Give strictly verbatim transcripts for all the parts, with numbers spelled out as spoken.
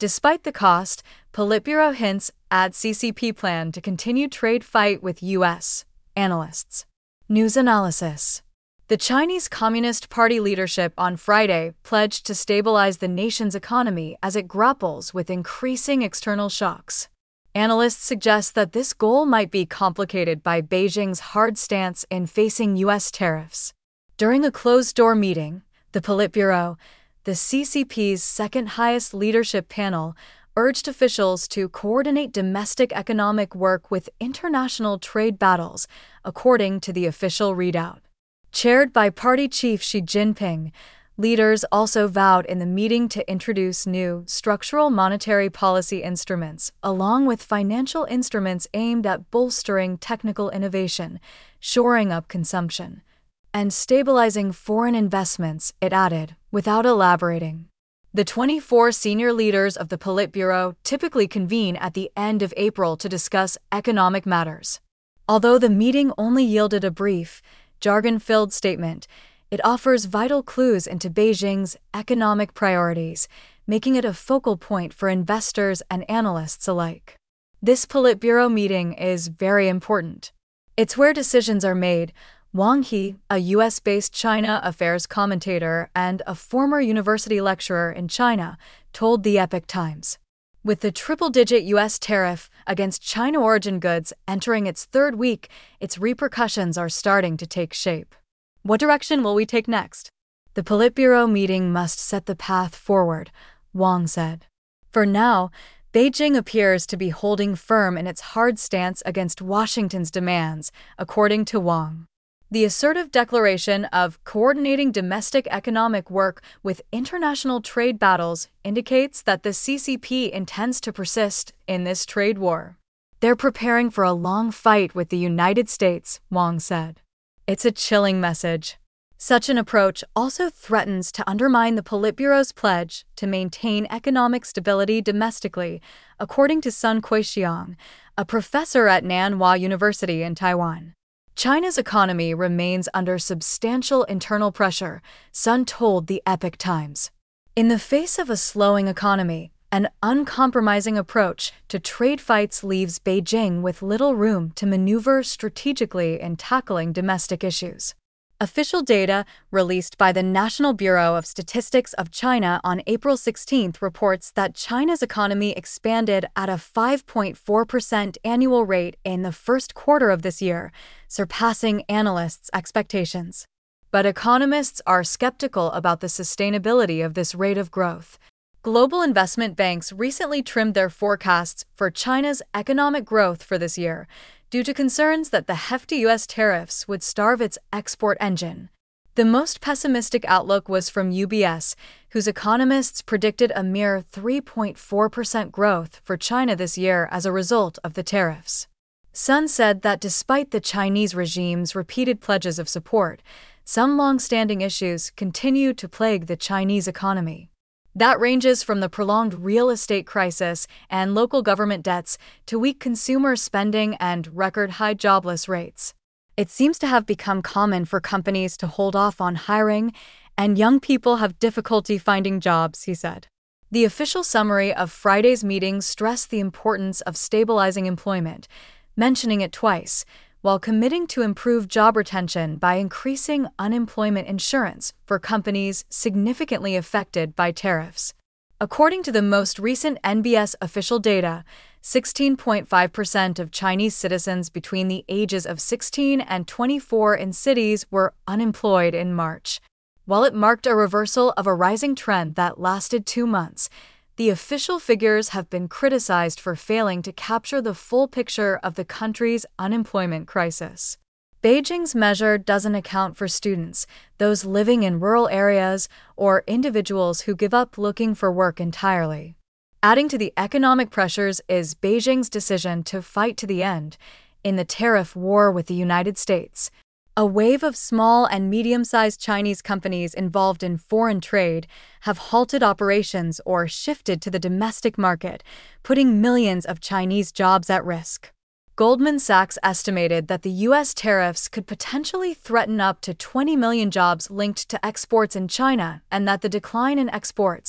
Despite the cost, Politburo hints at C C P plan to continue trade fight with U S analysts. News analysis. The Chinese Communist Party leadership on Friday pledged to stabilize the nation's economy as it grapples with increasing external shocks. Analysts suggest that this goal might be complicated by Beijing's hard stance in facing U S tariffs. During a closed-door meeting, the Politburo, the C C P's second-highest leadership panel, urged officials to coordinate domestic economic work with international trade battles, according to the official readout. Chaired by party chief Xi Jinping, leaders also vowed in the meeting to introduce new structural monetary policy instruments, along with financial instruments aimed at bolstering technical innovation, shoring up consumption, and stabilizing foreign investments, it added, without elaborating. The twenty-four senior leaders of the Politburo typically convene at the end of April to discuss economic matters. Although the meeting only yielded a brief, jargon-filled statement, it offers vital clues into Beijing's economic priorities, making it a focal point for investors and analysts alike. This Politburo meeting is very important. It's where decisions are made, Wang He, a U S-based China affairs commentator and a former university lecturer in China, told the Epoch Times. With the triple-digit U S tariff against China-origin goods entering its third week, its repercussions are starting to take shape. What direction will we take next? The Politburo meeting must set the path forward, Wang said. For now, Beijing appears to be holding firm in its hard stance against Washington's demands, according to Wang. The assertive declaration of coordinating domestic economic work with international trade battles indicates that the C C P intends to persist in this trade war. They're preparing for a long fight with the United States, Wang said. It's a chilling message. Such an approach also threatens to undermine the Politburo's pledge to maintain economic stability domestically, according to Sun Quexiang, a professor at Nanhua University in Taiwan. China's economy remains under substantial internal pressure, Sun told the Epoch Times. In the face of a slowing economy, an uncompromising approach to trade fights leaves Beijing with little room to maneuver strategically in tackling domestic issues. Official data released by the National Bureau of Statistics of China on April sixteenth reports that China's economy expanded at a five point four percent annual rate in the first quarter of this year, surpassing analysts' expectations. But economists are skeptical about the sustainability of this rate of growth. Global investment banks recently trimmed their forecasts for China's economic growth for this year due to concerns that the hefty U S tariffs would starve its export engine. The most pessimistic outlook was from U B S, whose economists predicted a mere three point four percent growth for China this year as a result of the tariffs. Sun said that despite the Chinese regime's repeated pledges of support, some long-standing issues continue to plague the Chinese economy. That ranges from the prolonged real estate crisis and local government debts to weak consumer spending and record-high jobless rates. It seems to have become common for companies to hold off on hiring, and young people have difficulty finding jobs, he said. The official summary of Friday's meeting stressed the importance of stabilizing employment, mentioning it twice, while committing to improve job retention by increasing unemployment insurance for companies significantly affected by tariffs. According to the most recent N B S official data, sixteen point five percent of Chinese citizens between the ages of sixteen and twenty-four in cities were unemployed in March. While it marked a reversal of a rising trend that lasted two months, the official figures have been criticized for failing to capture the full picture of the country's unemployment crisis. Beijing's measure doesn't account for students, those living in rural areas, or individuals who give up looking for work entirely. Adding to the economic pressures is Beijing's decision to fight to the end in the tariff war with the United States. A wave of small and medium-sized Chinese companies involved in foreign trade have halted operations or shifted to the domestic market, putting millions of Chinese jobs at risk. Goldman Sachs estimated that the U S tariffs could potentially threaten up to twenty million jobs linked to exports in China and that the decline in exports,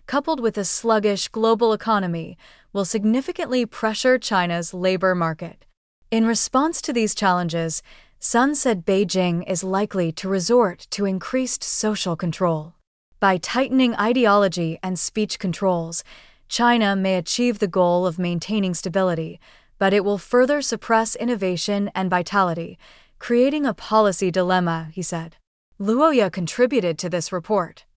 coupled with a sluggish global economy, will significantly pressure China's labor market. In response to these challenges, Sun said Beijing is likely to resort to increased social control. By tightening ideology and speech controls, China may achieve the goal of maintaining stability, but it will further suppress innovation and vitality, creating a policy dilemma, he said. Luoya contributed to this report.